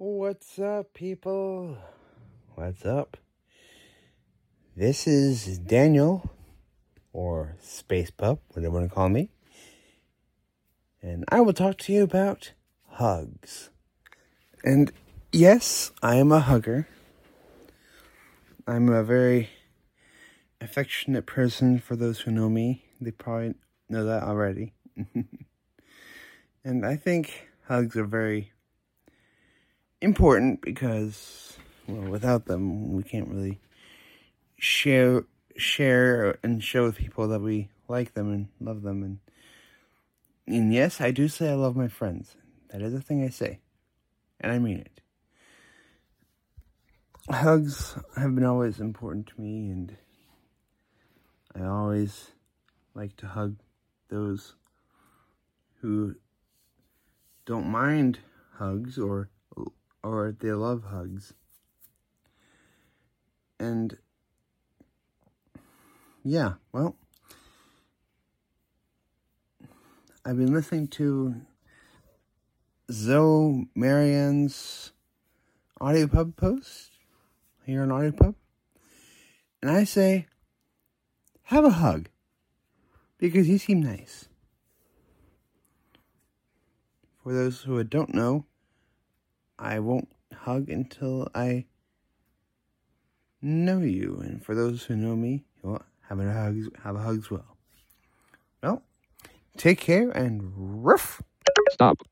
What's up, people? What's up? This is Daniel, or Space Pup, whatever you want to call me. And I will talk to you about hugs. And yes, I am a hugger. I'm a very affectionate person. For those who know me, they probably know that already. And I think hugs are very important because, well, without them, we can't really share and show with people that we like them and love them. And yes, I do say I love my friends. That is a thing I say, and I mean it. Hugs have been always important to me, and I always like to hug those who don't mind hugs or they love hugs. And yeah, well, I've been listening to Zoe Marianne's Audiopub post here on Audiopub, and I say, have a hug, because you seem nice. For those who don't know, I won't hug until I know you, and for those who know me, well, have a hug as well. Well, take care and ruff. Stop.